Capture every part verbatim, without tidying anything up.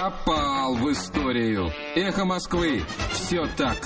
Попал в историю. Эхо Москвы. Все так.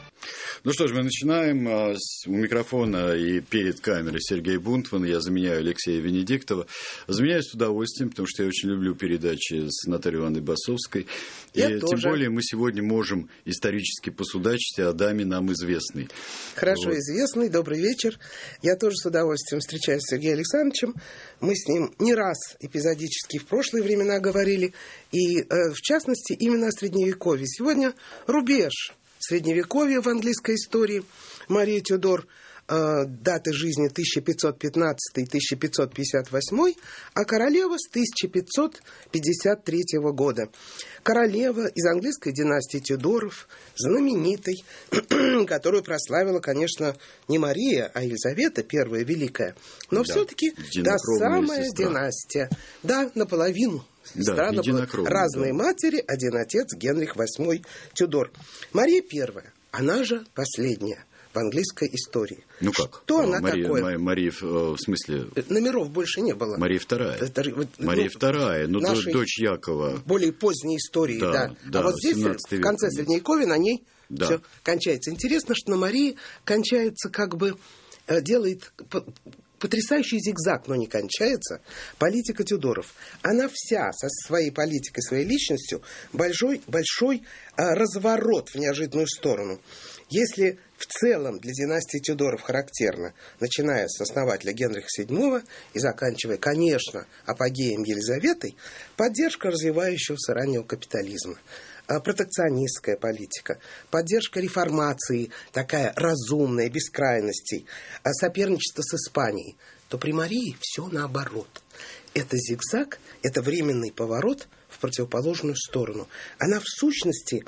Ну что ж, мы начинаем. У микрофона и перед камерой Сергей Бунтман. Я заменяю Алексея Венедиктова. Заменяю с удовольствием, потому что я очень люблю передачи с Натальей Ивановной Басовской. Я и тоже. Тем более мы сегодня можем исторически посудачить о даме нам известной. Хорошо вот. Известный. Добрый вечер. Я тоже с удовольствием встречаюсь с Сергеем Александровичем. Мы с ним не раз эпизодически в прошлые времена говорили. И, э, в частности, именно о Средневековье. Сегодня рубеж Средневековья в английской истории. Мария Тюдор, э, даты жизни тысяча пятьсот пятнадцатый — тысяча пятьсот пятьдесят восьмой, а королева с тысяча пятьсот пятьдесят третьего года. Королева из английской династии Тюдоров, знаменитой, которую прославила, конечно, не Мария, а Елизавета Первая Великая, но да, все-таки та самая сестра. Династия. Да, наполовину. Да, была разные да. матери, один отец, Генрих Восьмой Тюдор. Мария Первая, она же последняя в английской истории. Ну как? Что она Мария, такое? Мария, в смысле... Номеров больше не было. Мария Вторая. Это, Мария ну, Вторая, ну дочь Якова. Более поздней истории, да. да. да а вот здесь в конце век. Средневековья на ней да. все кончается. Интересно, что на Марии кончается как бы, делает... потрясающий зигзаг, но не кончается, политика Тюдоров. Она вся со своей политикой, своей личностью большой, большой а, разворот в неожиданную сторону. Если в целом для династии Тюдоров характерно, начиная с основателя Генриха Седьмого и заканчивая, конечно, апогеем Елизаветой, поддержка развивающегося раннего капитализма, протекционистская политика, поддержка реформации, такая разумная, без крайностей, соперничество с Испанией, то при Марии все наоборот. Это зигзаг, это временный поворот в противоположную сторону. Она в сущности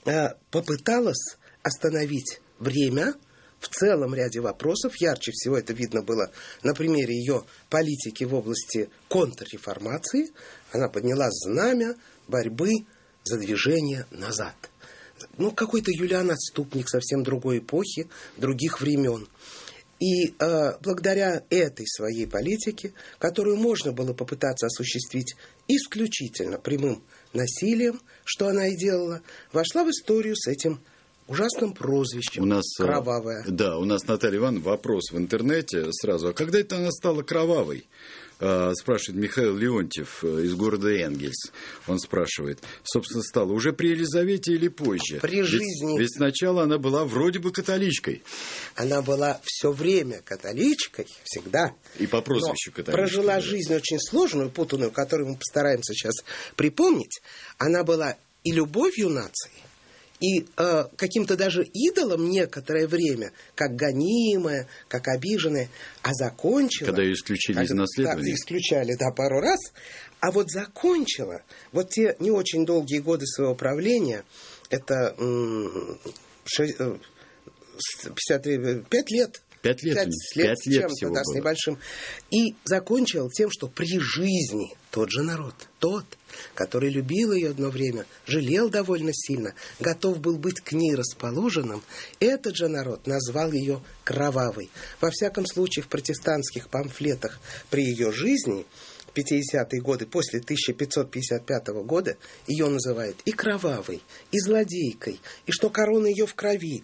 попыталась остановить время в целом ряде вопросов. Ярче всего это видно было на примере ее политики в области контрреформации. Она подняла знамя борьбы за движение назад. Ну, какой-то Юлиан Отступник совсем другой эпохи, других времен. И э, благодаря этой своей политике, которую можно было попытаться осуществить исключительно прямым насилием, что она и делала, вошла в историю с этим ужасным прозвищем. У нас, кровавая. Да, у нас, Наталья Ивановна, вопрос в интернете сразу. А когда это она стала кровавой? Спрашивает Михаил Леонтьев из города Энгельс. Он спрашивает, собственно, стала уже при Елизавете или позже? При жизни. Ведь, ведь сначала она была вроде бы католичкой. Она была все время католичкой, всегда. И по прозвищу католичкой. Прожила да. жизнь очень сложную, путанную, которую мы постараемся сейчас припомнить. Она была и любовью нации, и э, каким-то даже идолом некоторое время, как гонимая, как обиженная, а закончила... Когда ее исключили как, из наследования. Да, исключали, да, пару раз. А вот закончила, вот те не очень долгие годы своего правления, это м- шесть, пятьдесят три, пять лет... Пять лет, пять лет, пять лет чем-то, всего да, было. С небольшим. И закончил тем, что при жизни тот же народ, тот, который любил ее одно время, жалел довольно сильно, готов был быть к ней расположенным, этот же народ назвал ее кровавой. Во всяком случае, в протестантских памфлетах при ее жизни, в пятидесятые годы, после тысяча пятьсот пятьдесят пятого года, ее называют и кровавой, и злодейкой, и что корона ее в крови.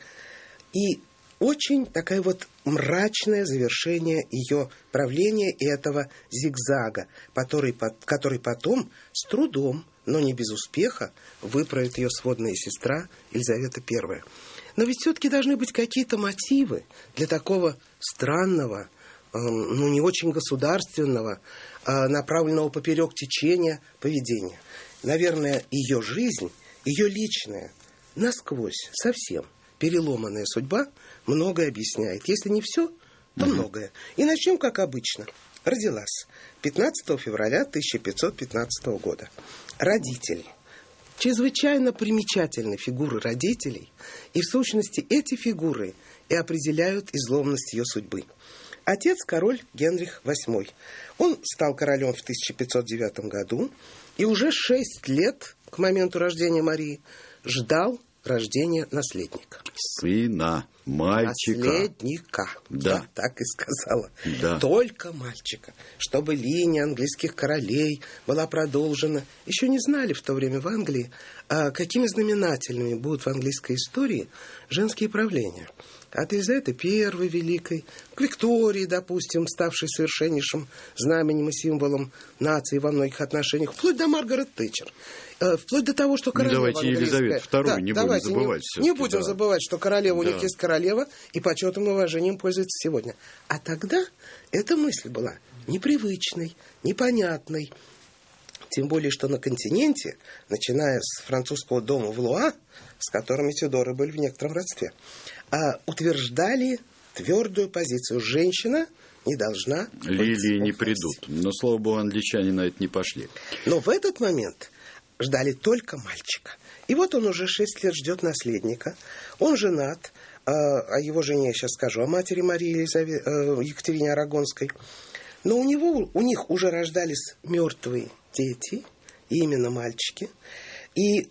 И очень такое вот мрачное завершение ее правления и этого зигзага, который, который потом с трудом, но не без успеха, выправит ее сводная сестра Елизавета Первая. Но ведь все-таки должны быть какие-то мотивы для такого странного, ну не очень государственного, направленного поперек течения поведения. Наверное, ее жизнь, ее личная, насквозь, совсем переломанная судьба многое объясняет. Если не все, то угу. многое. И начнем, как обычно. Родилась пятнадцатого февраля тысяча пятьсот пятнадцатого года. Родители. Чрезвычайно примечательны фигуры родителей. И в сущности эти фигуры и определяют изломность ее судьбы. Отец король Генрих Восьмой. Он стал королем в тысяча пятьсот девятом году. И уже шесть лет к моменту рождения Марии ждал рождения наследника. Сына, мальчика. Наследника. Да. Я так и сказала. Да. Только мальчика. Чтобы линия английских королей была продолжена. Еще не знали в то время в Англии, а какими знаменательными будут в английской истории женские правления. От Елизаветы Первой Великой, к Виктории, допустим, ставшей совершеннейшим знаменем и символом нации во многих отношениях, вплоть до Маргарет Тэтчер. Вплоть до того, что королева ну, давайте английская... Елизавету Вторую да, не будем забывать. Не, не будем да. забывать, что королева да. у них есть королева, и почетом и уважением пользуется сегодня. А тогда эта мысль была непривычной, непонятной. Тем более, что на континенте, начиная с французского дома Валуа, с которыми Тюдоры были в некотором родстве, утверждали твердую позицию. Женщина не должна... Лилии не придут. Но, слава богу, англичане на это не пошли. Но в этот момент ждали только мальчика. И вот он уже шесть лет ждет наследника. Он женат. О его жене я сейчас скажу. О матери Марии Елизаве... Екатерине Арагонской. Но у него, у них уже рождались мертвые дети. И именно мальчики. И...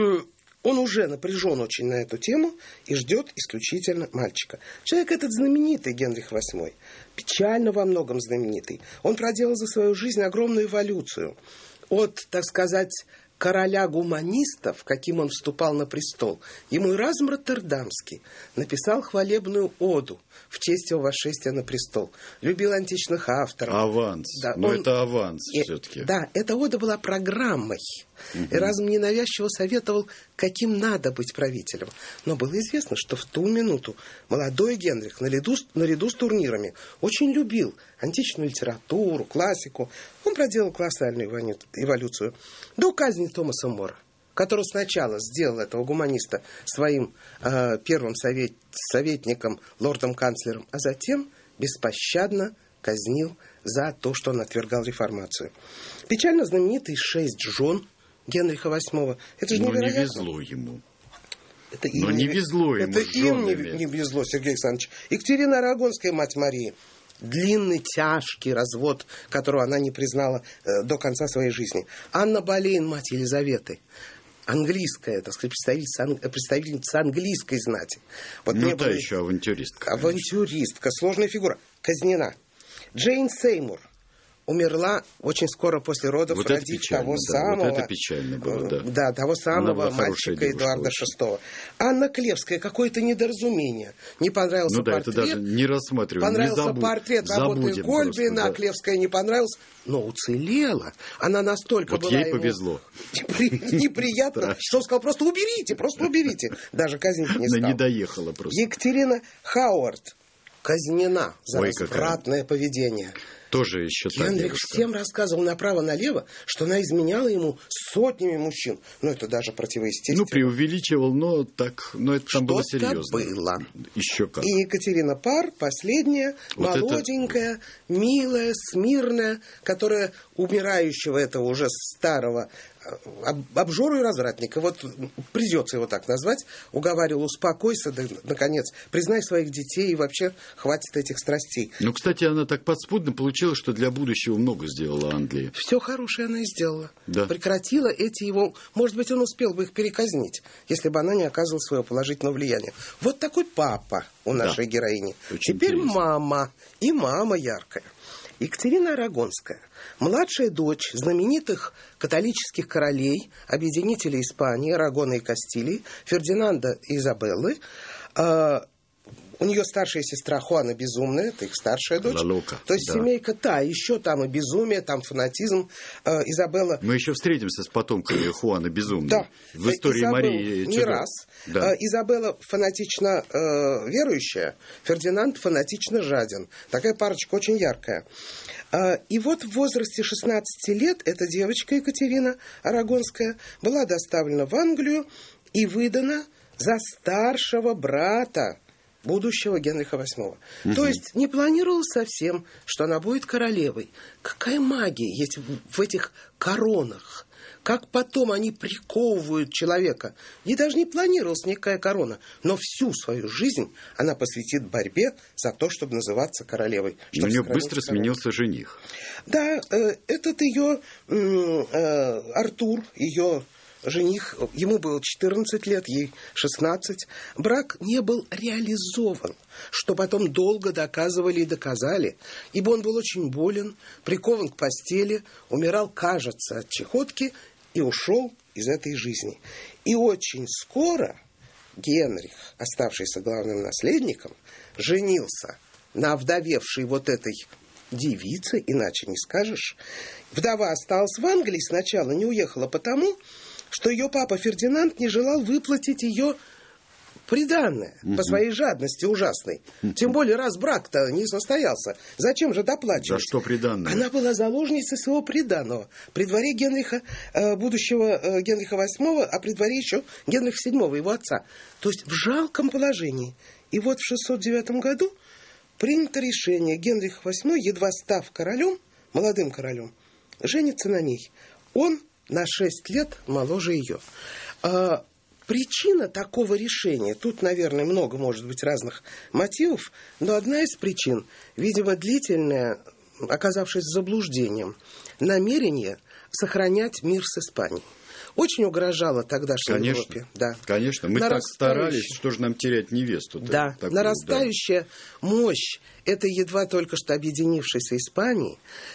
Он уже напряжен очень на эту тему и ждет исключительно мальчика. Человек этот знаменитый, Генрих восьмой. Печально во многом знаменитый. Он проделал за свою жизнь огромную эволюцию. От, так сказать, короля гуманистов, каким он вступал на престол, ему Эразм Роттердамский написал хвалебную оду в честь его восшествия на престол. Любил античных авторов. Аванс. Да, Но он... это аванс и... все-таки. Да, эта ода была программой. Угу. Эразм ненавязчиво советовал, каким надо быть правителем. Но было известно, что в ту минуту молодой Генрих наряду, наряду с турнирами очень любил античную литературу, классику. Он проделал колоссальную эволюцию. До казни Томаса Мора, который сначала сделал этого гуманиста своим э, первым совет, советником, лордом-канцлером, а затем беспощадно казнил за то, что он отвергал реформацию. Печально знаменитый шесть жен Генриха восьмого. Это же невероятно. Но не везло ему. Это Но им не везло ему. Это им не, не везло, Сергей Александрович. Екатерина Арагонская, мать Марии. Длинный, тяжкий развод, которого она не признала э, до конца своей жизни. Анна Болейн, мать Елизаветы. Английская, так сказать, представительница, представительница английской знати. Вот ну, та было... еще авантюристка. Авантюристка, сложная фигура. Казнена. Джейн Сеймур умерла очень скоро после родов, вот родив того да, самого... Вот это печально было, да. Да, того самого мальчика Эдуарда шестого. Анна Клевская, какое-то недоразумение. Не понравился ну, да, портрет. Это даже не рассматриваем. Понравился не забудь, портрет работы Гольбина, да. Клевская не понравилась, но уцелела. Она настолько вот была ей ему повезло. неприятно, что он сказал, просто уберите, просто уберите. Даже казнить не стал. Она не доехала просто. Екатерина Хауард казнена за развратное поведение. Тоже еще та Генрих девушка. всем рассказывал направо-налево, что она изменяла ему сотнями мужчин. Ну, это даже противоестественно. Ну, преувеличивал, но так, но это там было Что-то серьезно. было. Еще как. И Екатерина Пар, последняя, вот молоденькая, это... милая, смирная, которая умирающего этого уже старого обжору и развратника, вот придется его так назвать, уговаривал, успокойся, да, наконец, признай своих детей и вообще хватит этих страстей. Ну, кстати, она так подспудно получилось, что для будущего много сделала Англии. Все хорошее она и сделала. Да. Прекратила эти его... Может быть, он успел бы их переказнить, если бы она не оказывала своего положительного влияния. Вот такой папа у нашей да. героини. Очень Теперь интересно. Мама. И мама яркая. Екатерина Арагонская, младшая дочь знаменитых католических королей, объединителей Испании, Арагона и Кастилии, Фердинанда и Изабеллы. Э, у нее старшая сестра Хуана Безумная, это их старшая дочь. Лалока, То есть да. семейка та, еще там и безумие, там фанатизм. Э, Изабелла... Мы еще встретимся с потомками Хуана Безумного. Да. В истории Изабелла Марии не Чудо. раз. Да. Изабелла фанатично э, верующая, Фердинанд фанатично жаден. Такая парочка очень яркая. И вот в возрасте шестнадцати лет эта девочка Екатерина Арагонская была доставлена в Англию и выдана за старшего брата будущего Генриха восьмого. Угу. То есть не планировалось совсем, что она будет королевой. Какая магия есть в, в этих коронах. Как потом они приковывают человека. И даже не планировалась никакая корона. Но всю свою жизнь она посвятит борьбе за то, чтобы называться королевой. У нее быстро сменился жених. Да, э, этот ее э, Артур, ее жених, ему было четырнадцать лет, ей шестнадцать. Брак не был реализован, что потом долго доказывали и доказали, ибо он был очень болен, прикован к постели, умирал, кажется, от чехотки и ушел из этой жизни. И очень скоро Генрих, оставшийся главным наследником, женился на овдовевшей вот этой девице, иначе не скажешь. Вдова осталась в Англии сначала, не уехала потому, что ее папа Фердинанд не желал выплатить ее приданное угу. по своей жадности ужасной. Угу. Тем более, раз брак-то не состоялся. Зачем же доплачивать? За что приданное? Она была заложницей своего приданого. При дворе Генриха, будущего Генриха восьмого, а при дворе еще Генриха седьмого, его отца. То есть в жалком положении. И вот в шестьсот девятом году принято решение. Генрих восьмой, едва став королем, молодым королем, женится на ней. Он на шесть лет моложе ее. А причина такого решения, тут, наверное, много может быть разных мотивов, но одна из причин, видимо, длительное, оказавшись заблуждением, намерение сохранять мир с Испанией. Очень угрожало тогдашней конечно, Европе. Да. Конечно, мы так старались, что же нам терять невесту. Да, такую, нарастающая да. мощь этой едва только что объединившейся Испании,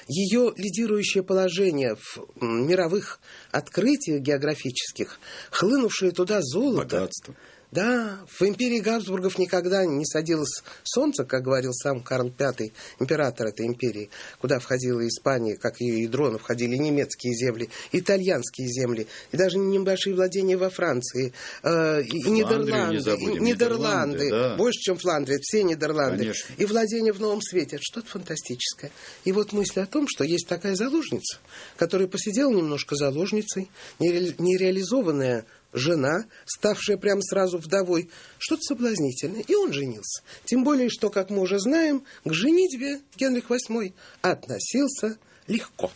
ее лидирующее положение в мировых открытиях географических, хлынувшее туда золото. Богатство. Да, в империи Габсбургов никогда не садилось солнце, как говорил сам Карл Пятый, император этой империи, куда входила Испания, как ее ядро, но входили немецкие земли, итальянские земли, и даже небольшие владения во Франции, э, и Нидерланды, забудем, и, Нидерланды, Нидерланды да. больше, чем Фландрия, все Нидерланды, Конечно. И владения в Новом Свете. Это что-то фантастическое. И вот мысль о том, что есть такая заложница, которая посидела немножко заложницей, нереализованная жена, ставшая прямо сразу вдовой, что-то соблазнительное. И он женился. Тем более, что, как мы уже знаем, к женитьбе Генрих восьмой относился легко.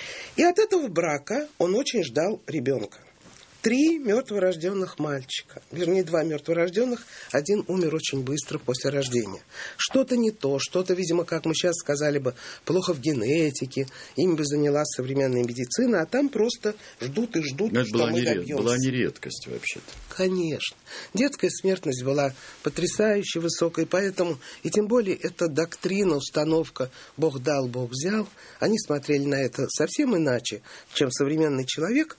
И от этого брака он очень ждал ребенка. Три мертворожденных мальчика. Вернее, два мертворожденных. Один умер очень быстро после рождения. Что-то не то, что-то, видимо, как мы сейчас сказали бы, плохо в генетике. Им бы занялась современная медицина, а там просто ждут и ждут, Но что это мы была добьемся. Была не редкость вообще-то. Конечно. Детская смертность была потрясающе высокой, поэтому, и тем более, эта доктрина, установка «Бог дал, Бог взял», они смотрели на это совсем иначе, чем современный человек.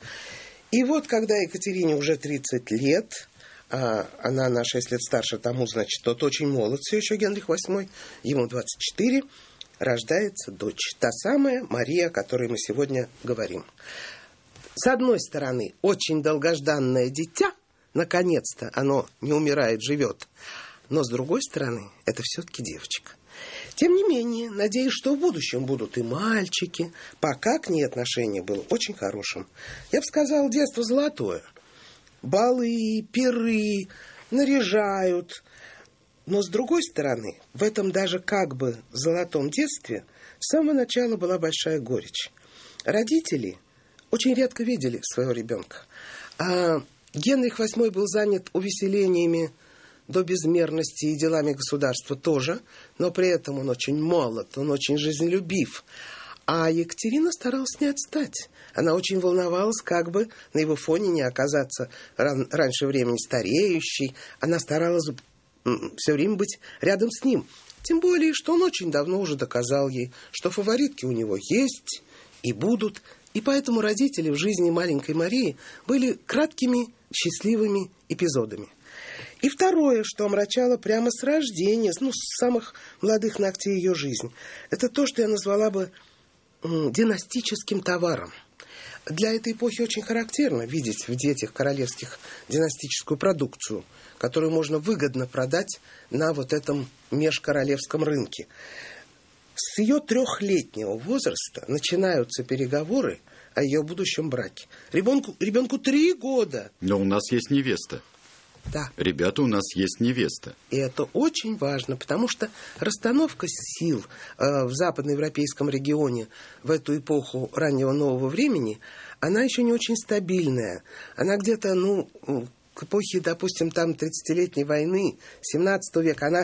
И вот, когда Екатерине уже тридцать лет, а она на шесть лет старше тому, значит, тот очень молод все еще, Генрих восьмой, ему двадцать четыре, рождается дочь. Та самая Мария, о которой мы сегодня говорим. С одной стороны, очень долгожданное дитя, наконец-то оно не умирает, живет. Но с другой стороны, это все-таки девочка. Тем не менее, надеюсь, что в будущем будут и мальчики. Пока к ней отношение было очень хорошим. Я бы сказал, детство золотое. Балы, пиры, наряжают. Но с другой стороны, в этом даже как бы золотом детстве с самого начала была большая горечь. Родители очень редко видели своего ребенка. А Генрих восьмой был занят увеселениями до безмерности и делами государства тоже, но при этом он очень молод, он очень жизнелюбив. А Екатерина старалась не отстать. Она очень волновалась, как бы на его фоне не оказаться ран- раньше времени стареющей. Она старалась м- все время быть рядом с ним. Тем более, что он очень давно уже доказал ей, что фаворитки у него есть и будут. И поэтому родители в жизни маленькой Марии были краткими, счастливыми эпизодами. И второе, что омрачало прямо с рождения, ну, с самых молодых ногтей ее жизнь, это то, что я назвала бы м, династическим товаром. Для этой эпохи очень характерно видеть в детях королевских династическую продукцию, которую можно выгодно продать на вот этом межкоролевском рынке. С ее трехлетнего возраста начинаются переговоры о ее будущем браке. Ребенку, ребенку три года. Но у нас есть невеста. Да. Ребята, у нас есть невеста. И это очень важно, потому что расстановка сил э, в западноевропейском регионе в эту эпоху раннего нового времени, она еще не очень стабильная. Она где-то, ну, к эпохе, допустим, там тридцатилетней войны, семнадцатого века, она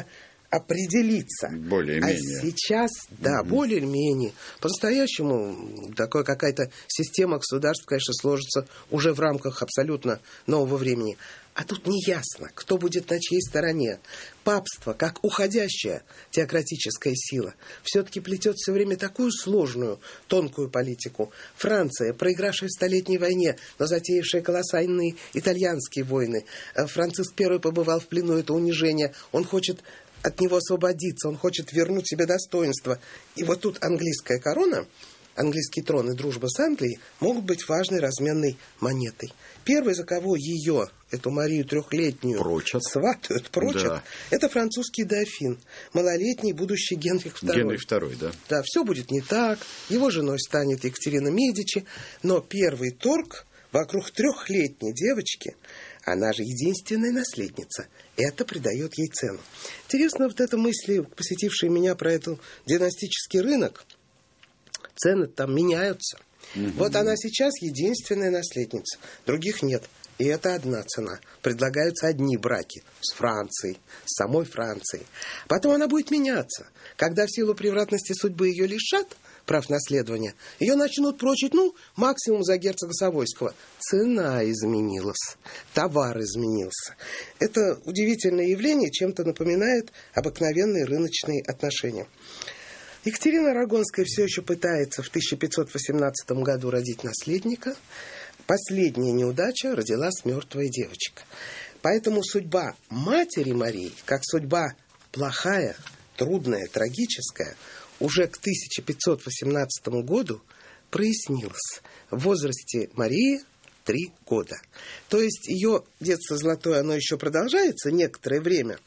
определиться. Более-менее. А сейчас, да, угу. более-менее. По-настоящему такая какая-то система государств, конечно, сложится уже в рамках абсолютно нового времени. А тут не ясно, кто будет на чьей стороне. Папство, как уходящая теократическая сила, все-таки плетет все время такую сложную, тонкую политику. Франция, проигравшая в Столетней войне, но затеявшая колоссальные итальянские войны. Франциск Первый побывал в плену, это унижение. Он хочет от него освободиться, он хочет вернуть себе достоинство. И вот тут английская корона, английский трон и дружба с Англией могут быть важной разменной монетой. Первый, за кого ее, эту Марию трехлетнюю, прочат. сватают, прочат, да. это французский дофин, малолетний будущий Генрих Второй. Генрих Второй, да. Да, все будет не так, его женой станет Екатерина Медичи, но первый торг вокруг трехлетней девочки, она же единственная наследница, это придает ей цену. Интересно, вот эта мысль, посетившая меня про этот династический рынок, цены там меняются. Угу. Вот она сейчас единственная наследница, других нет. И это одна цена. Предлагаются одни браки с Францией, с самой Францией. Потом она будет меняться. Когда в силу превратности судьбы ее лишат прав наследования, ее начнут прочить, ну, максимум за герцога Савойского. Цена изменилась, товар изменился. Это удивительное явление, чем-то напоминает обыкновенные рыночные отношения. Екатерина Арагонская все еще пытается в тысяча пятьсот восемнадцатом году родить наследника. Последняя неудача, родилась мертвая девочка. Поэтому судьба матери Марии, как судьба плохая, трудная, трагическая, уже к тысяча пятьсот восемнадцатому году прояснилась. В возрасте Марии три года. То есть ее детство золотое, оно еще продолжается некоторое время.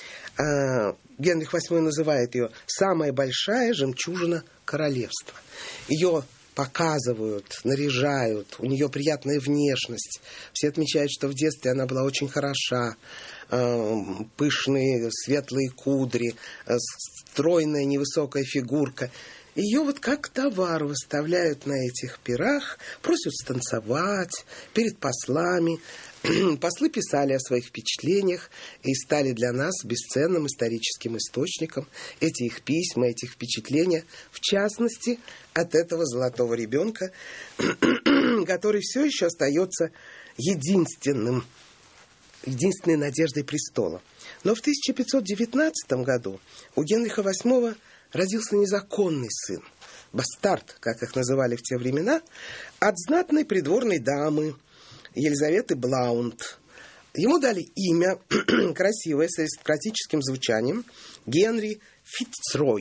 Генрих Восьмой называет ее «самая большая жемчужина королевства». Ее показывают, наряжают, у нее приятная внешность. Все отмечают, что в детстве она была очень хороша. Пышные светлые кудри, стройная невысокая фигурка. Ее вот как товар выставляют на этих пирах, просят станцевать перед послами. Послы писали о своих впечатлениях и стали для нас бесценным историческим источником. Эти их письма, эти их впечатления, в частности, от этого золотого ребенка, который все еще остается единственным, единственной надеждой престола. Но в тысяча пятьсот девятнадцатом году у Генриха Восьмого родился незаконный сын, бастард, как их называли в те времена, от знатной придворной дамы Елизаветы Блаунд. Ему дали имя, красивое, с аристократическим звучанием, Генри Фицрой.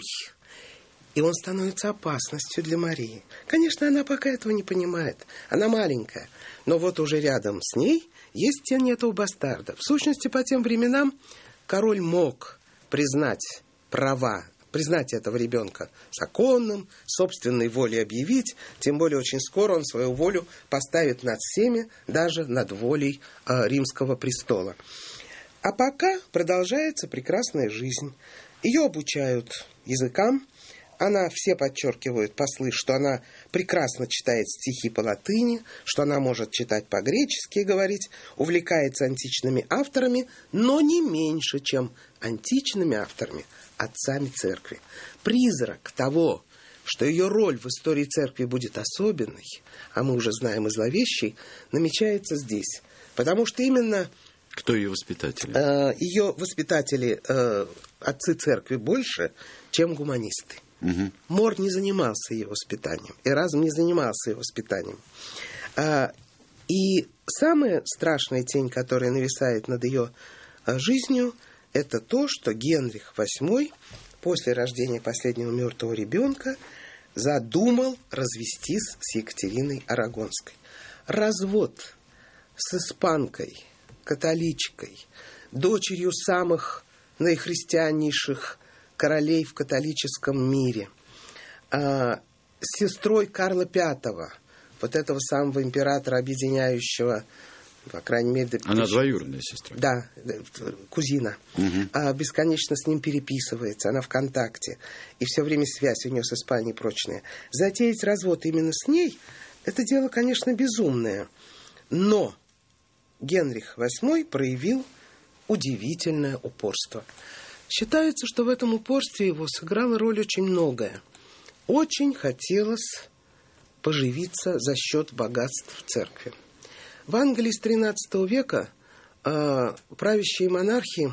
И он становится опасностью для Марии. Конечно, она пока этого не понимает. Она маленькая. Но вот уже рядом с ней есть тень этого бастарда. В сущности, по тем временам король мог признать права, признать этого ребенка законным, собственной волей объявить, тем более очень скоро он свою волю поставит над всеми, даже над волей э, римского престола. А пока продолжается прекрасная жизнь. Ее обучают языкам, она, все подчеркивают, послы, что она прекрасно читает стихи по латыни, что она может читать по-гречески и говорить, увлекается античными авторами, но не меньше, чем античными авторами, отцами церкви. Призрак того, что ее роль в истории церкви будет особенной, а мы уже знаем и зловещей, намечается здесь. Потому что именно... Кто ее воспитатели? Э, ее воспитатели, э, отцы церкви, больше, чем гуманисты. Угу. Мор не занимался ее воспитанием, Эразм не занимался ее воспитанием. А, и самая страшная тень, которая нависает над ее а, жизнью, это то, что Генрих Восьмой после рождения последнего мертвого ребенка задумал развестись с Екатериной Арагонской. Развод с испанкой, католичкой, дочерью самых наихристианнейших королей в католическом мире, а, с сестрой Карла Пятого, вот этого самого императора, объединяющего, по крайней мере... Она двоюродная сестра. Да, кузина. Угу. А, бесконечно с ним переписывается, она в контакте, и все время связь у нее с Испанией прочная. Затеять развод именно с ней, это дело, конечно, безумное, но Генрих Восьмой проявил удивительное упорство. Считается, что в этом упорстве его сыграла роль очень многое. Очень хотелось поживиться за счет богатств церкви. В Англии с тринадцатого века э, правящие монархи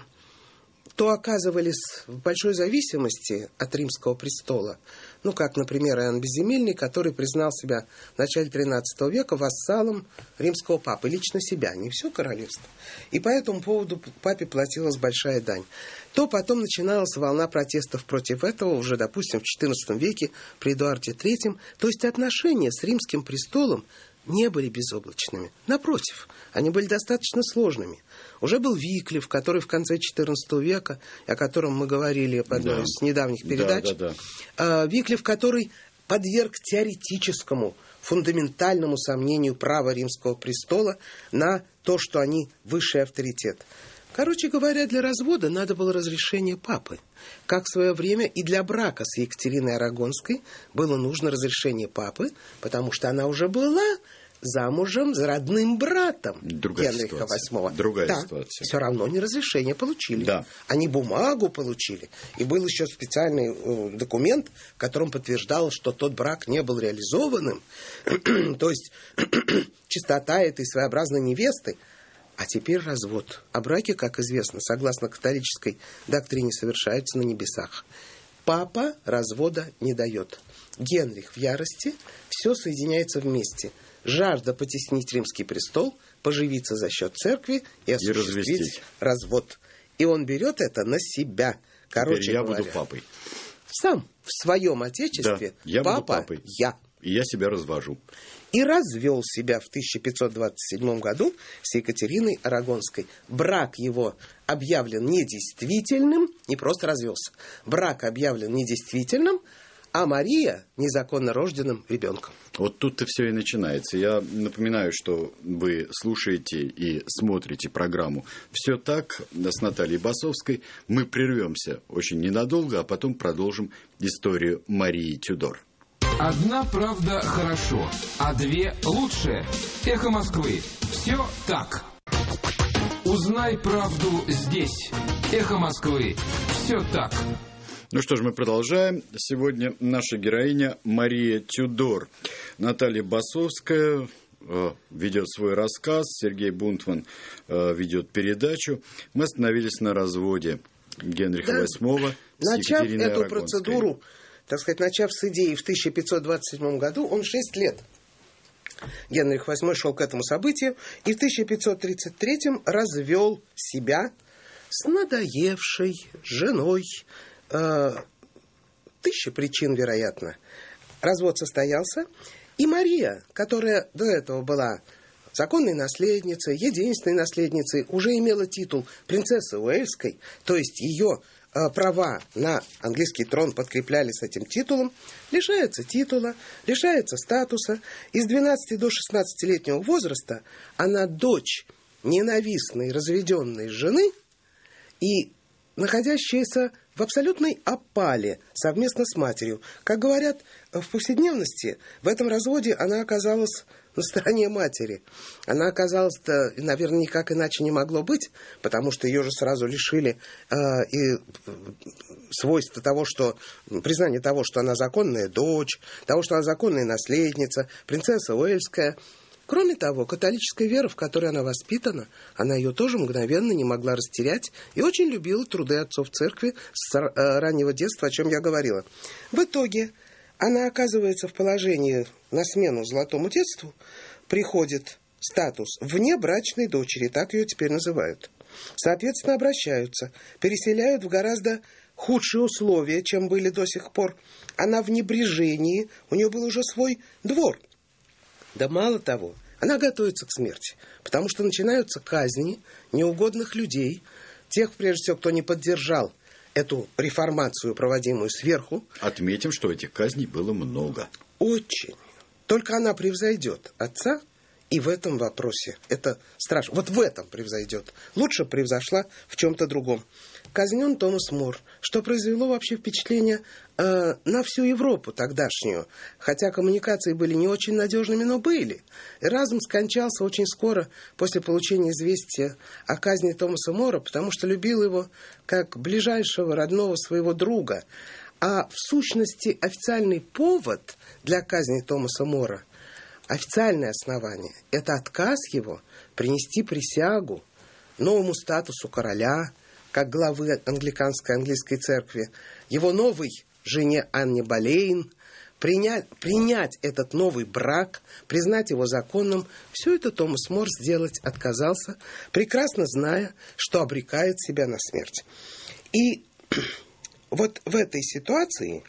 то оказывались в большой зависимости от римского престола, ну, как, например, Иоанн Безземельный, который признал себя в начале тринадцатого века вассалом римского папы, лично себя, не все королевство. И по этому поводу папе платилась большая дань. То потом начиналась волна протестов против этого, уже, допустим, в четырнадцатом веке при Эдуарде третьем. То есть отношения с римским престолом не были безоблачными. Напротив, они были достаточно сложными. Уже был Виклиф, который в конце четырнадцатого века, о котором мы говорили в одной да. из недавних передач. Да, да, да. Виклиф, который подверг теоретическому, фундаментальному сомнению права римского престола на то, что они высший авторитет. Короче говоря, для развода надо было разрешение папы. Как в свое время и для брака с Екатериной Арагонской было нужно разрешение папы, потому что она уже была замужем за родным братом Другая Генриха ситуация. восьмого. Другая да, ситуация. Все равно не разрешение получили. Да. Они бумагу получили. И был еще специальный э, документ, в котором подтверждалось, что тот брак не был реализованным. То есть чистота этой своеобразной невесты. А теперь развод. А браки, как известно, согласно католической доктрине, совершаются на небесах. Папа развода не дает. Генрих в ярости, все соединяется вместе. Жажда потеснить римский престол, поживиться за счет церкви и осуществить и развод. И он берет это на себя. Короче Теперь я говоря, буду папой. Сам в своем отечестве да, я папа буду папой. я. И я себя развожу. И развел себя в тысяча пятьсот двадцать седьмом году с Екатериной Арагонской. Брак его объявлен недействительным, не просто развелся. Брак объявлен недействительным, а Мария незаконно рожденным ребенком. Вот тут-то все и начинается. Я напоминаю, что вы слушаете и смотрите программу «Все так» с Натальей Басовской. Мы прервемся очень ненадолго, а потом продолжим историю Марии Тюдор. Одна правда хорошо, а две лучше. Эхо Москвы. Все так. Узнай правду здесь. Эхо Москвы. Все так. Ну что ж, мы продолжаем. Сегодня наша героиня Мария Тюдор. Наталья Басовская э, ведет свой рассказ, Сергей Бунтман э, ведет передачу. Мы остановились на разводе Генриха да. восьмого с Начав Екатериной эту Арагонской. процедуру, так сказать, начав с идеи в тысяча пятьсот двадцать седьмом году, он шесть лет. Генрих восьмой шел к этому событию и в тысяча пятьсот тридцать третьем развел себя с надоевшей женой. Э, тысяча причин, вероятно. Развод состоялся, и Мария, которая до этого была законной наследницей, единственной наследницей, уже имела титул принцессы Уэльской, то есть ее э, права на английский трон подкреплялись этим титулом, лишается титула, лишается статуса. Из двенадцати до шестнадцатилетнего возраста она дочь ненавистной разведенной жены и находящаяся в абсолютной опале совместно с матерью. Как говорят в повседневности, в этом разводе она оказалась на стороне матери. Она оказалась-то, наверное, никак иначе не могло быть, потому что ее же сразу лишили э, и свойства того, что признания того, что она законная дочь, того, что она законная наследница, принцесса Уэльская. Кроме того, католическая вера, в которой она воспитана, она ее тоже мгновенно не могла растерять и очень любила труды отцов церкви с раннего детства, о чем я говорила. В итоге она оказывается в положении на смену золотому детству, приходит статус внебрачной дочери, так ее теперь называют. Соответственно, обращаются, переселяют в гораздо худшие условия, чем были до сих пор. Она в небрежении, у нее был уже свой двор. Да мало того, она готовится к смерти, потому что начинаются казни неугодных людей, тех, прежде всего, кто не поддержал эту реформацию, проводимую сверху. Отметим, что этих казней было много. Очень. Только она превзойдет отца И в этом вопросе это страшно. Вот в этом превзойдет. Лучше превзошла в чем-то другом. Казнен Томас Мор, что произвело вообще впечатление э, на всю Европу тогдашнюю. Хотя коммуникации были не очень надежными, но были. Эразм скончался очень скоро после получения известия о казни Томаса Мора, потому что любил его как ближайшего родного своего друга. А в сущности официальный повод для казни Томаса Мора, официальное основание, это отказ его принести присягу новому статусу короля, как главы англиканской английской церкви, его новой жене Анне Болейн, принять, принять этот новый брак, признать его законным. Все это Томас Мор сделать отказался, прекрасно зная, что обрекает себя на смерть. И вот в этой ситуации,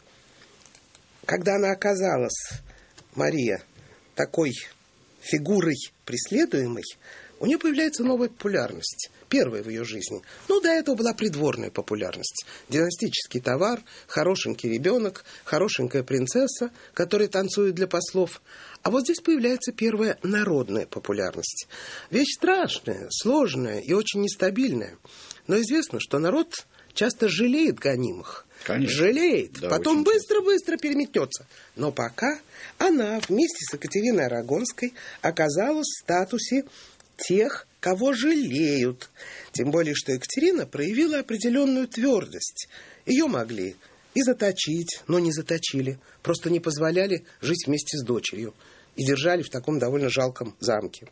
когда она оказалась, Мария, такой фигурой преследуемой, у нее появляется новая популярность. Первая в ее жизни. Ну, до этого была придворная популярность. Династический товар, хорошенький ребенок, хорошенькая принцесса, которая танцует для послов. А вот здесь появляется первая народная популярность. Вещь страшная, сложная и очень нестабильная. Но известно, что народ часто жалеет гонимых. Конечно. Жалеет. Да, потом быстро-быстро переметнется. Но пока она вместе с Екатериной Арагонской оказалась в статусе тех, кого жалеют. Тем более, что Екатерина проявила определенную твердость. Ее могли и заточить, но не заточили. Просто не позволяли жить вместе с дочерью. И держали в таком довольно жалком замке.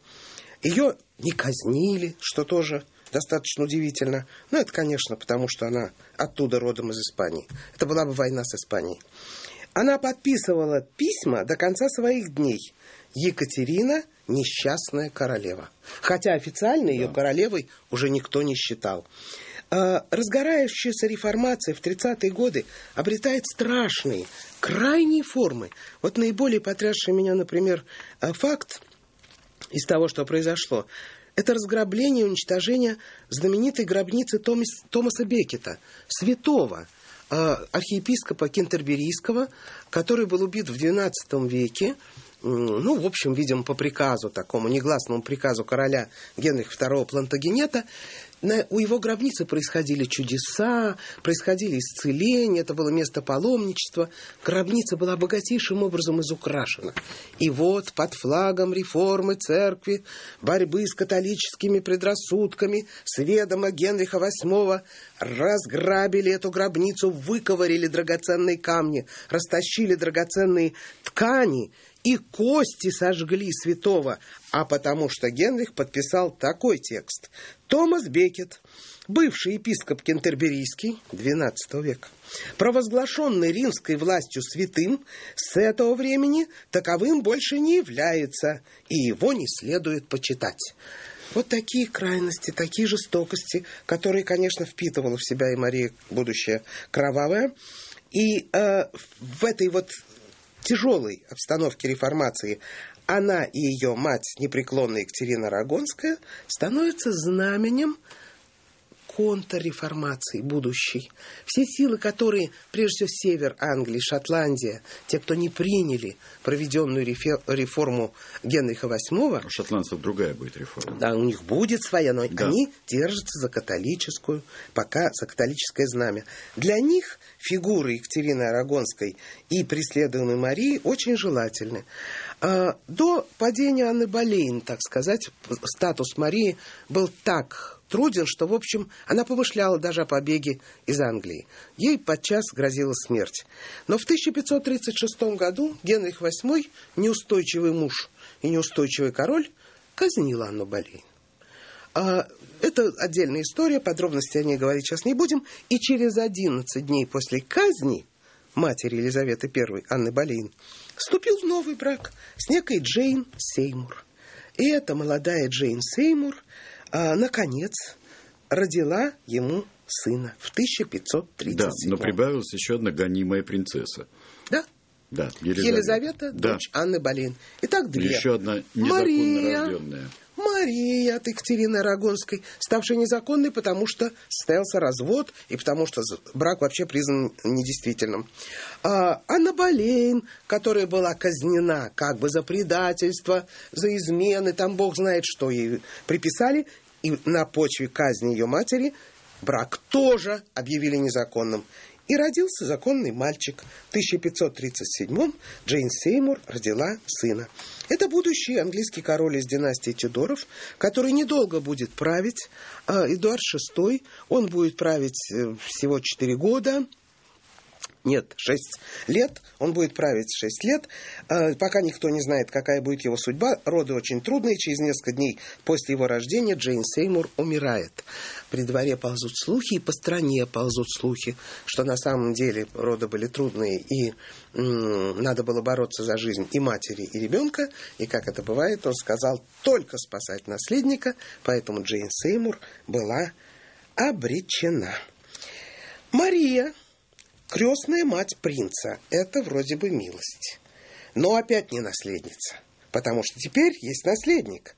Ее не казнили, что тоже достаточно удивительно. Но это, конечно, потому что она оттуда родом из Испании. Это была бы война с Испанией. Она подписывала письма до конца своих дней. Екатерина – несчастная королева. Хотя официально ее да. королевой уже никто не считал. Разгорающаяся реформация в тридцатые годы обретает страшные, крайние формы. Вот наиболее потрясший меня, например, факт из того, что произошло, это разграбление и уничтожение знаменитой гробницы Томас, Томаса Беккета, святого архиепископа Кентерберийского, который был убит в двенадцатом веке. Ну, в общем, видимо, по приказу, такому негласному приказу короля Генриха второго Плантагенета. На, у его гробницы происходили чудеса, происходили исцеления, это было место паломничества. Гробница была богатейшим образом изукрашена. И вот под флагом реформы церкви, борьбы с католическими предрассудками, с ведома Генриха восьмого разграбили эту гробницу, выковырили драгоценные камни, растащили драгоценные ткани, и кости сожгли святого, а потому что Генрих подписал такой текст. Томас Беккет, бывший епископ Кентерберийский двенадцатого века, провозглашенный римской властью святым, с этого времени таковым больше не является, и его не следует почитать. Вот такие крайности, такие жестокости, которые, конечно, впитывала в себя и Мария, будущая кровавая. И э, в этой вот тяжелой обстановке реформации она и ее мать, непреклонная Екатерина Арагонская, становятся знаменем контрреформации будущей. Все силы, которые, прежде всего, север Англии, Шотландия, те, кто не приняли проведенную реформу Генриха восьмого... У шотландцев другая будет реформа. Да, у них будет своя, но да. они держатся за католическую, пока за католическое знамя. Для них фигуры Екатерины Арагонской и преследуемой Марии очень желательны. До падения Анны Болейн, так сказать, статус Марии был так труден, что, в общем, она помышляла даже о побеге из Англии. Ей подчас грозила смерть. Но в тысяча пятьсот тридцать шестом году Генрих восьмой, неустойчивый муж и неустойчивый король, казнил Анну Болейн. Это отдельная история, подробности о ней говорить сейчас не будем. И через одиннадцать дней после казни матери Елизаветы первой, Анны Болейн, вступил в новый брак с некой Джейн Сеймур. И эта молодая Джейн Сеймур А, наконец, родила ему сына в тысяча пятьсот тридцать седьмом. Да, но прибавилась еще одна гонимая принцесса. Да. Да, Елизавета. Елизавета, да. дочь Анны Болейн. Итак, две. Еще одна незаконно Мария, рожденная. Мария от Екатерины Арагонской, ставшая незаконной, потому что состоялся развод и потому что брак вообще признан недействительным. А, Анна Болейн, которая была казнена как бы за предательство, за измены, там бог знает, что ей приписали, и на почве казни ее матери брак тоже объявили незаконным. И родился законный мальчик. В тысяча пятьсот тридцать седьмом Джейн Сеймур родила сына. Это будущий английский король из династии Тюдоров, который недолго будет править. Эдуард шестой, он будет править всего четыре года. Нет, шесть лет. Он будет править шесть лет. Пока никто не знает, какая будет его судьба. Роды очень трудные. Через несколько дней после его рождения Джейн Сеймур умирает. При дворе ползут слухи, и по стране ползут слухи, что на самом деле роды были трудные, и м- надо было бороться за жизнь и матери, и ребенка. И, как это бывает, он сказал только спасать наследника, поэтому Джейн Сеймур была обречена. Мария, крестная мать принца, это вроде бы милость. Но опять не наследница, потому что теперь есть наследник.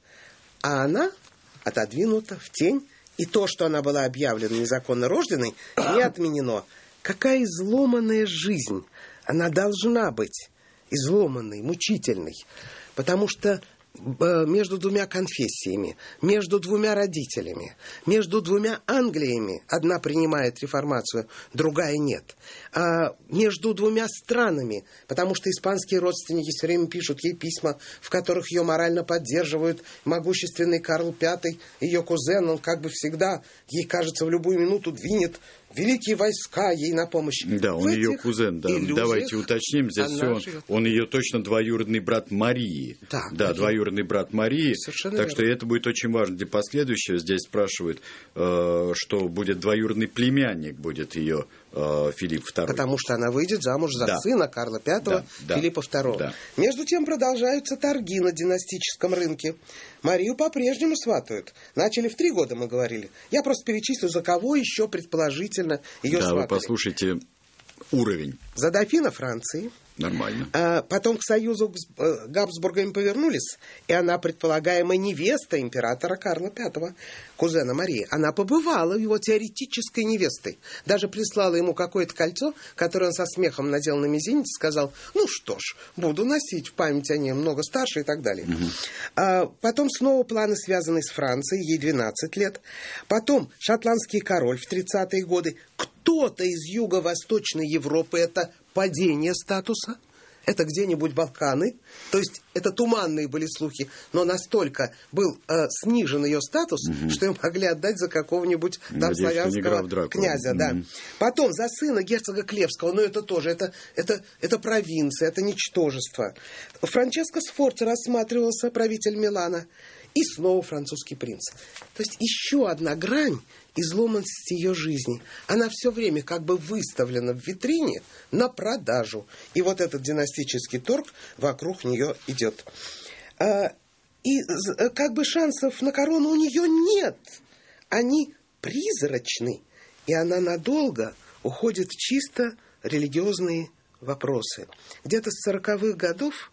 А она отодвинута в тень, и то, что она была объявлена незаконно рожденной, не отменено. Какая изломанная жизнь! Она должна быть изломанной, мучительной, потому что между двумя конфессиями, между двумя родителями, между двумя Англиями, одна принимает реформацию, другая нет, а между двумя странами, потому что испанские родственники все время пишут ей письма, в которых ее морально поддерживают могущественный Карл Пятый, ее кузен, он как бы всегда, ей кажется, в любую минуту двинет великие войска ей на помощь. Да, он ее кузен, да. Давайте уточним, здесь все, живет. Он ее точно двоюродный брат Марии. Да, да двоюродный брат Марии. Совершенно так верно. Что это будет очень важно для последующего. Здесь спрашивают, э, что будет двоюродный племянник, будет ее э, Филипп Второй. Потому что она выйдет замуж за да. сына Карла Пятого, да, Филиппа да, Второго. Да. Между тем продолжаются торги на династическом рынке. Марию по-прежнему сватают. Начали в три года, мы говорили. Я просто перечислю, за кого еще предположительно ее да, сватали. Вы послушайте уровень. За дофина Франции. Нормально. А потом к союзу с Габсбургами повернулись, и она предполагаемая невеста императора Карла Пятого, кузена Марии. Она побывала его теоретической невестой. Даже прислала ему какое-то кольцо, которое он со смехом надел на мизинец и сказал, ну что ж, буду носить в память о ней, много старше и так далее. Угу. А потом снова планы, связанные с Францией, ей двенадцать лет. Потом шотландский король в тридцатые годы. Кто-то из юго-восточной Европы, это падение статуса, это где-нибудь Балканы, то есть это туманные были слухи, но настолько был э, снижен ее статус, угу. что ее могли отдать за какого-нибудь там славянского князя. Угу. Да. Потом за сына герцога Клевского, но это тоже, это, это, это провинция, это ничтожество. Франческо Сфорца рассматривался, правитель Милана, и снова французский принц. То есть еще одна грань изломанности ее жизни. Она все время как бы выставлена в витрине на продажу. И вот этот династический торг вокруг нее идет. И как бы шансов на корону у нее нет. Они призрачны. И она надолго уходит в чисто религиозные вопросы. Где-то с сороковых годов...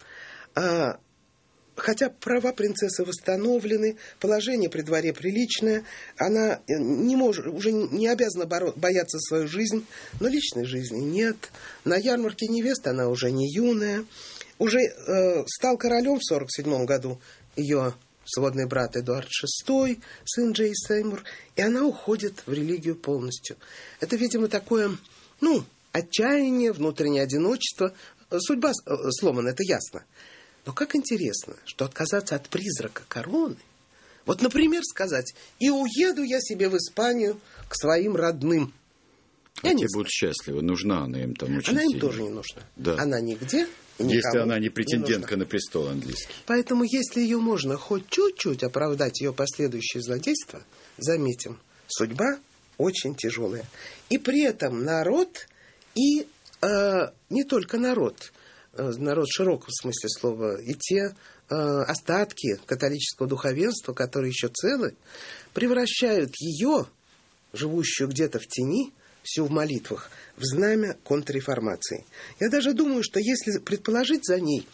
Хотя права принцессы восстановлены, положение при дворе приличное, она не может, уже не обязана боро- бояться свою жизнь, но личной жизни нет. На ярмарке невест она уже не юная. Уже э, стал королем в сорок седьмом году ее сводный брат Эдуард шестой, сын Джейн Сеймур, и она уходит в религию полностью. Это, видимо, такое, ну, отчаяние, внутреннее одиночество. Судьба сломана, это ясно. Но как интересно, что отказаться от призрака короны, вот, например, сказать, и уеду я себе в Испанию к своим родным. Я Они будут счастливы, нужна она им там очень Она сильно. им тоже не нужна. Да. Она нигде и никому Если она не претендентка не на престол английский. Поэтому, если ее можно хоть чуть-чуть оправдать ее последующее злодейство, заметим, судьба очень тяжелая. И при этом народ, и э, не только народ, народ в широком смысле слова, и те э, остатки католического духовенства, которые еще целы, превращают ее, живущую где-то в тени, всю в молитвах, в знамя контрреформации. Я даже думаю, что если предположить за ней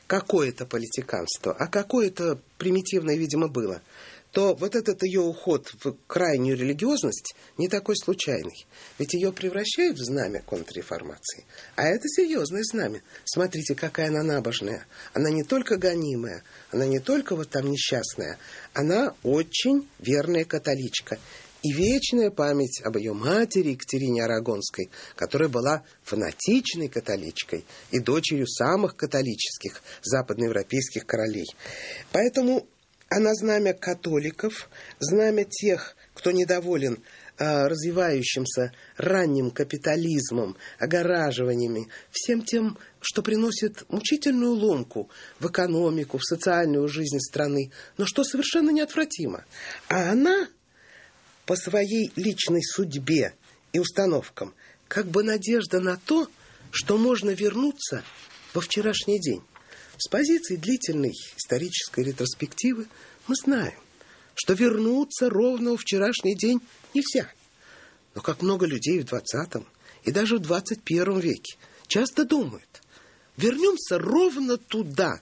какое-то политиканство, а какое-то примитивное, видимо, было, то вот этот ее уход в крайнюю религиозность не такой случайный. Ведь ее превращают в знамя контрреформации. А это серьезное знамя. Смотрите, какая она набожная. Она не только гонимая, она не только вот там несчастная, она очень верная католичка. И вечная память об ее матери Екатерине Арагонской, которая была фанатичной католичкой и дочерью самых католических западноевропейских королей. Поэтому она знамя католиков, знамя тех, кто недоволен э, развивающимся ранним капитализмом, огораживаниями, всем тем, что приносит мучительную ломку в экономику, в социальную жизнь страны, но что совершенно неотвратимо. А она по своей личной судьбе и установкам как бы надежда на то, что можно вернуться во вчерашний день. С позиции длительной исторической ретроспективы мы знаем, что вернуться ровно во вчерашний день нельзя. Но как много людей в двадцатом и даже в двадцать первом веке часто думают, вернемся ровно туда,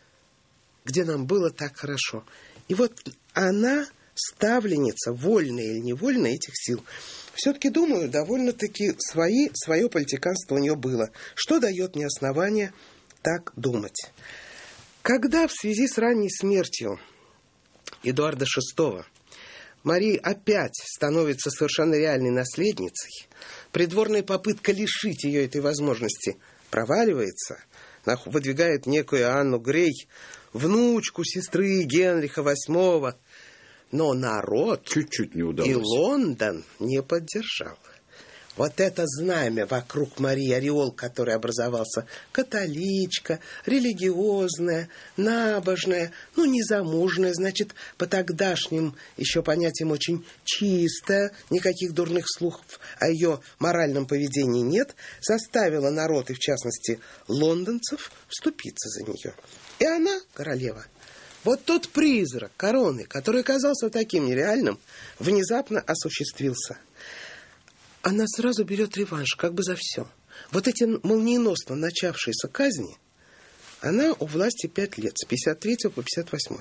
где нам было так хорошо. И вот она, ставленница, вольная или невольная этих сил, все-таки, думаю, довольно-таки свои, свое политиканство у нее было, что дает мне основание так думать. Когда в связи с ранней смертью Эдуарда шестого Мария опять становится совершенно реальной наследницей, придворная попытка лишить ее этой возможности проваливается, выдвигает некую Анну Грей, внучку сестры Генриха восьмого, но народ чуть-чуть не удалось. И Лондон не поддержал. Вот это знамя вокруг Марии, ореол, который образовался, католичка, религиозная, набожная, ну, незамужная, значит, по тогдашним еще понятиям очень чистая, никаких дурных слухов о ее моральном поведении нет, заставила народ, и в частности лондонцев, вступиться за нее. И она королева. Вот тот призрак короны, который казался таким нереальным, внезапно осуществился. Она сразу берет реванш, как бы за все. Вот эти молниеносно начавшиеся казни, она у власти пять лет, с пятьдесят третьего по пятьдесят восьмой.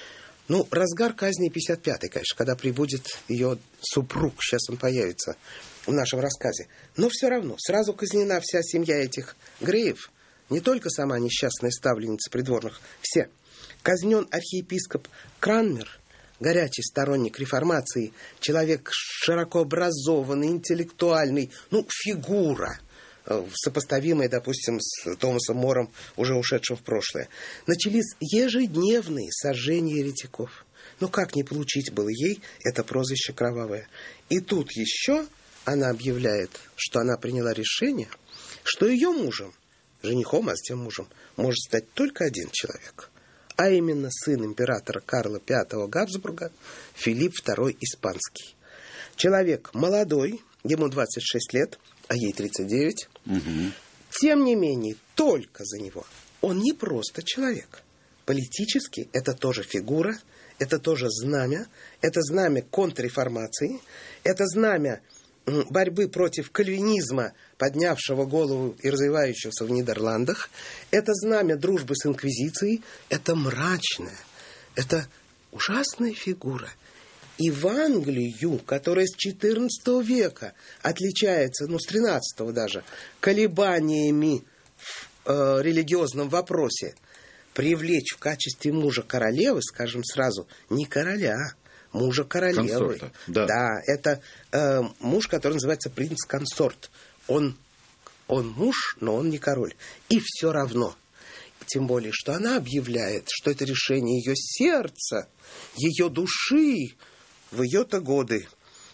Ну, разгар казни пятьдесят пятый, конечно, когда прибудет ее супруг, сейчас он появится в нашем рассказе. Но все равно, сразу казнена вся семья этих Греев, не только сама несчастная ставленница придворных, все. Казнен архиепископ Кранмер, горячий сторонник реформации, человек широко образованный, интеллектуальный, ну, фигура, сопоставимая, допустим, с Томасом Мором, уже ушедшим в прошлое. Начались ежедневные сожжения еретиков. Ну, как не получить было ей это прозвище кровавое? И тут еще она объявляет, что она приняла решение, что ее мужем, женихом, а затем мужем, может стать только один человек, а именно сын императора Карла Пятого Габсбурга, Филипп Второй Испанский. Человек молодой, ему двадцать шесть лет, а ей тридцать девять. Угу. Тем не менее, только за него. Он не просто человек. Политически это тоже фигура, это тоже знамя, это знамя контрреформации, это знамя борьбы против кальвинизма, поднявшего голову и развивающегося в Нидерландах. Это знамя дружбы с инквизицией. Это мрачная, это ужасная фигура. И в Англию, которая с четырнадцатого века отличается, ну, с тринадцатого даже, колебаниями в э, религиозном вопросе, привлечь в качестве мужа королевы, скажем сразу, не короля, мужа королевы. Консорта, да. Да, это э, муж, который называется принц-консорт. Он, он муж, но он не король. И все равно. Тем более, что она объявляет, что это решение ее сердца, ее души в ее-то годы.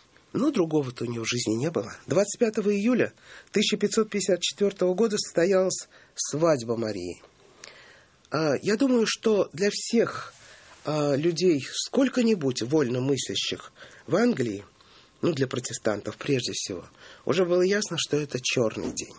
Но другого-то у нее в жизни не было. двадцать пятого июля тысяча пятьсот пятьдесят четвёртого года состоялась свадьба Марии. А, я думаю, что для всех людей, сколько-нибудь вольно мыслящих в Англии, ну, для протестантов прежде всего, уже было ясно, что это черный день.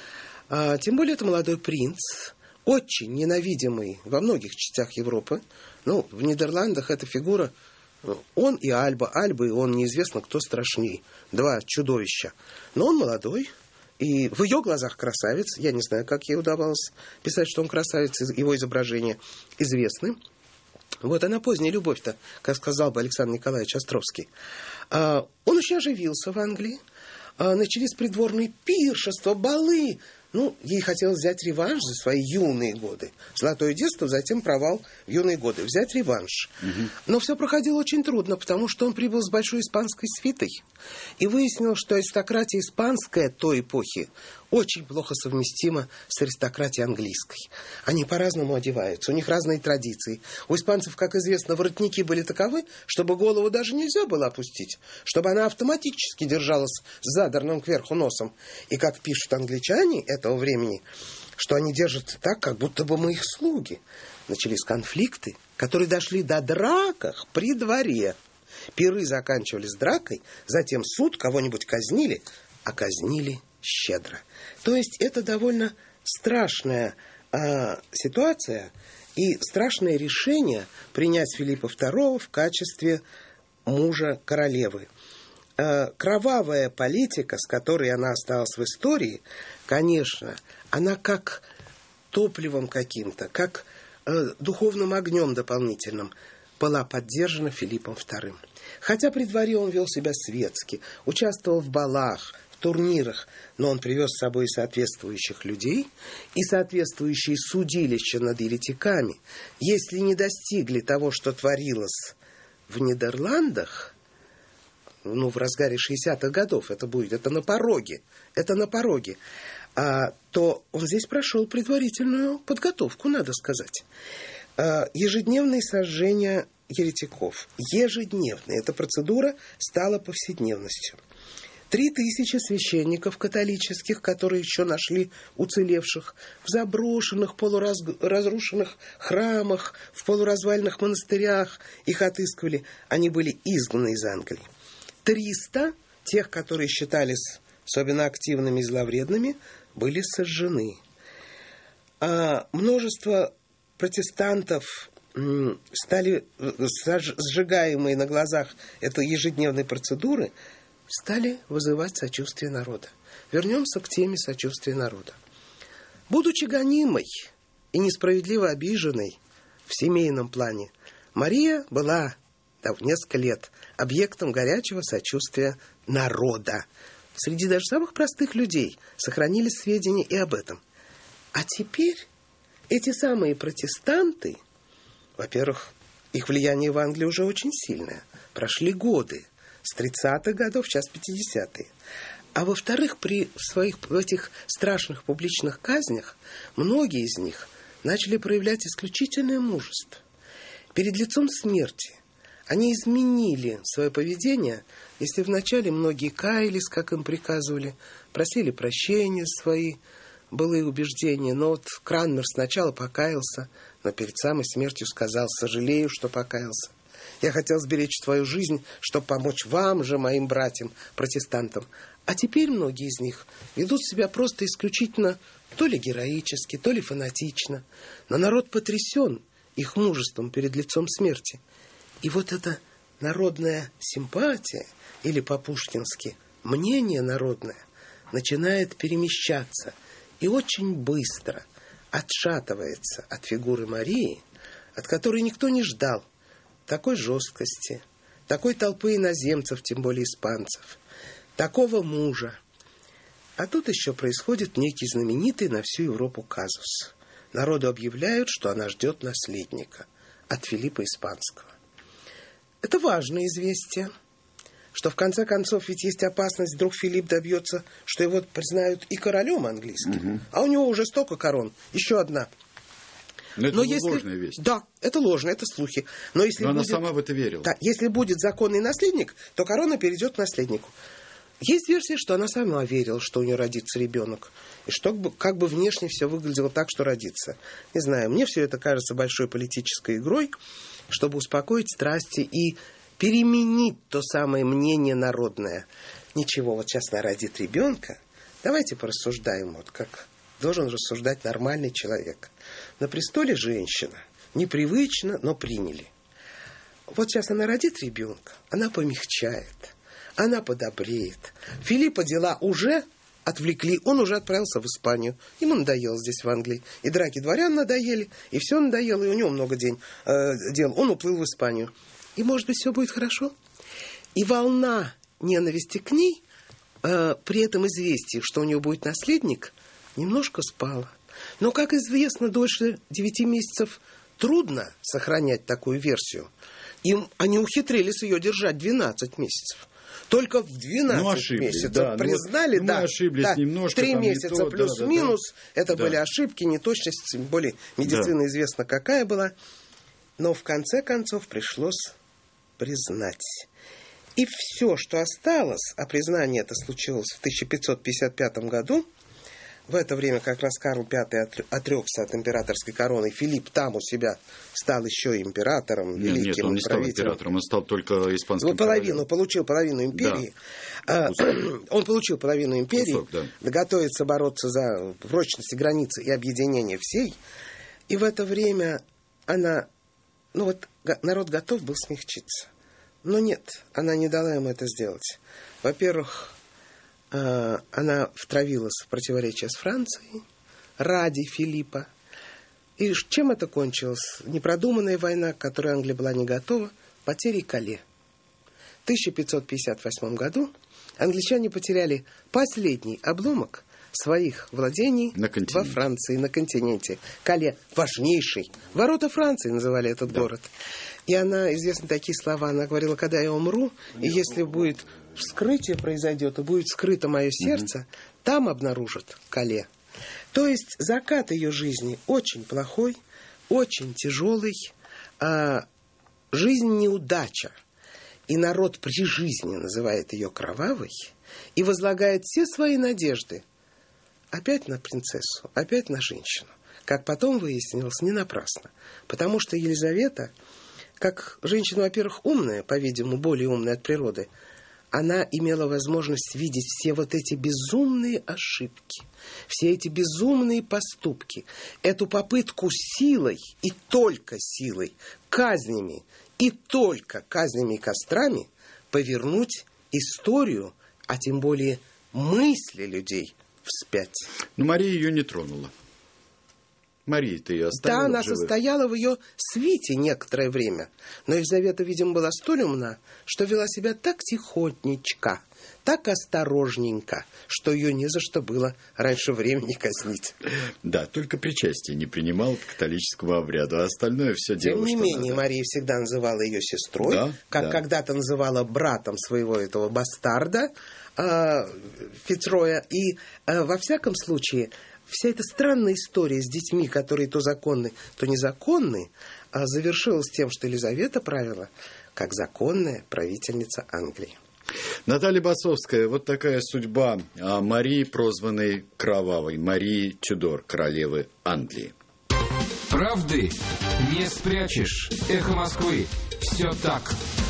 А, тем более это молодой принц, очень ненавидимый во многих частях Европы. Ну, в Нидерландах эта фигура, он и Альба, Альба и он, неизвестно, кто страшнее, два чудовища. Но он молодой, и в ее глазах красавец. Я не знаю, как ей удавалось писать, что он красавец, его изображения известны. Вот она поздняя любовь-то, как сказал бы Александр Николаевич Островский. Он очень оживился в Англии. Начались придворные пиршества, балы. Ну, ей хотелось взять реванш за свои юные годы. Золотое детство, затем провал в юные годы. Взять реванш. Угу. Но все проходило очень трудно, потому что он прибыл с большой испанской свитой. И выяснил, что аристократия испанская той эпохи очень плохо совместима с аристократией английской. Они по-разному одеваются, у них разные традиции. У испанцев, как известно, воротники были таковы, чтобы голову даже нельзя было опустить, чтобы она автоматически держалась задранным кверху носом. И, как пишут англичане этого времени, что они держатся так, как будто бы мы их слуги. Начались конфликты, которые дошли до драках при дворе. Пиры заканчивались дракой, затем суд, кого-нибудь казнили, а казнили щедро. То есть это довольно страшная э, ситуация и страшное решение принять Филиппа второго в качестве мужа королевы. Э, кровавая политика, с которой она осталась в истории, конечно, она как топливом каким-то, как э, духовным огнем дополнительным была поддержана Филиппом вторым. Хотя при дворе он вел себя светски, участвовал в балах, в турнирах, но он привез с собой соответствующих людей и соответствующие судилища над еретиками. Если не достигли того, что творилось в Нидерландах, ну, в разгаре шестидесятых годов это будет, это на пороге, это на пороге, а, то он здесь прошел предварительную подготовку, надо сказать. А, ежедневные сожжения еретиков. Ежедневные. Эта процедура стала повседневностью. Три тысячи священников католических, которые еще нашли уцелевших в заброшенных, полуразрушенных храмах, в полуразвальных монастырях, их отыскивали, они были изгнаны из Англии. Триста тех, которые считались особенно активными и зловредными, были сожжены. А множество протестантов стали, сжигаемые на глазах этой ежедневной процедуры, стали вызывать сочувствие народа. Вернемся к теме сочувствия народа. Будучи гонимой и несправедливо обиженной в семейном плане, Мария была да, в несколько лет объектом горячего сочувствия народа. Среди даже самых простых людей сохранились сведения и об этом. А теперь эти самые протестанты, во-первых, их влияние в Англии уже очень сильное. Прошли годы. С тридцатых годов, сейчас пятидесятые. А во-вторых, при своих этих страшных публичных казнях многие из них начали проявлять исключительное мужество. Перед лицом смерти они изменили свое поведение. Если вначале многие каялись, как им приказывали, просили прощения свои былые убеждения, но вот Кранмер сначала покаялся, но перед самой смертью сказал: «Сожалею, что покаялся. Я хотел сберечь свою жизнь, чтобы помочь вам же, моим братьям, протестантам». А теперь многие из них ведут себя просто исключительно то ли героически, то ли фанатично. Но народ потрясен их мужеством перед лицом смерти. И вот эта народная симпатия, или по-пушкински мнение народное, начинает перемещаться и очень быстро отшатывается от фигуры Марии, от которой никто не ждал такой жесткости, такой толпы иноземцев, тем более испанцев, такого мужа. А тут еще происходит некий знаменитый на всю Европу казус. Народу объявляют, что она ждет наследника от Филиппа Испанского. Это важное известие, что в конце концов ведь есть опасность, вдруг Филипп добьется, что его признают и королем английским. Угу. А у него уже столько корон, еще одна. Но это Но если... ложная весть. Да, это ложно, это слухи. Но, если Но будет... она сама в это верила. Да, если будет законный наследник, то корона перейдет к наследнику. Есть версия, что она сама верила, что у нее родится ребенок. И что как бы внешне все выглядело так, что родится. Не знаю, мне все это кажется большой политической игрой, чтобы успокоить страсти и переменить то самое мнение народное. Ничего, вот сейчас она родит ребенка. Давайте порассуждаем, вот как должен рассуждать нормальный человек. На престоле женщина. Непривычно, но приняли. Вот сейчас она родит ребенка, она помягчает, она подобреет. Филиппа дела уже отвлекли, он уже отправился в Испанию. Ему надоело здесь, в Англии. И драки дворян надоели, и все надоело, и у него много день, э, дел. Он уплыл в Испанию. И, может быть, все будет хорошо. И волна ненависти к ней, э, при этом известии, что у него будет наследник, немножко спала. Но, как известно, дольше девяти месяцев трудно сохранять такую версию. Им, они ухитрились ее держать двенадцать месяцев. Только в двенадцать ну, ошиблись, месяцев да. признали, ну, да, мы ошиблись да, немножко. Три месяца плюс-минус, да, да, да. это да. были ошибки, неточности, тем более медицина да. известна, какая была. Но в конце концов пришлось признать. И все, что осталось, а признание это случилось в тысяча пятьсот пятьдесят пятом году, в это время как раз Карл Пятый отрекся от императорской короны. Филипп там у себя стал еще императором, нет, великим нет, он не стал императором, он стал только испанским ну, половину, королем. Получил половину империи. Да. Он получил половину империи, Кусок, да. готовится бороться за прочность границы и объединение всей. И в это время она, ну вот народ готов был смягчиться. Но нет, она не дала ему это сделать. Во-первых, она втравилась в противоречие с Францией ради Филиппа. И чем это кончилось? Непродуманная война, к которой Англия была не готова, потерей Кале. В тысяча пятьсот пятьдесят восьмом году англичане потеряли последний обломок своих владений во Франции, на континенте. Кале важнейший. Ворота Франции называли этот да. город. И она, известны такие слова, она говорила, когда я умру, и если будет вскрытие произойдет, и будет скрыто мое сердце, угу. там обнаружат Кале. То есть закат ее жизни очень плохой, очень тяжелый, а жизнь неудача. И народ при жизни называет ее кровавой и возлагает все свои надежды опять на принцессу, опять на женщину. Как потом выяснилось, не напрасно. Потому что Елизавета, как женщина, во-первых, умная, по-видимому, более умная от природы, она имела возможность видеть все вот эти безумные ошибки, все эти безумные поступки, эту попытку силой и только силой, казнями и только казнями и кострами повернуть историю, а тем более мысли людей вспять. Но Мария ее не тронула. Мария-то ее оставила. Да, она живых. состояла в ее свите некоторое время. Но Елизавета, видимо, была столь умна, что вела себя так тихотничко, так осторожненько, что ее не за что было раньше времени казнить. Да, только причастие не принимала к католическому обряду, а остальное все дело, Тем не менее, надо. Мария всегда называла ее сестрой, да, как да. когда-то называла братом своего этого бастарда э, Фицроя. И э, во всяком случае... Вся эта странная история с детьми, которые то законны, то незаконны, завершилась тем, что Елизавета правила как законная правительница Англии. Наталья Басовская, вот такая судьба Марии, прозванной Кровавой, Марии Тюдор, королевы Англии. Правды не спрячешь. Эхо Москвы. Все так.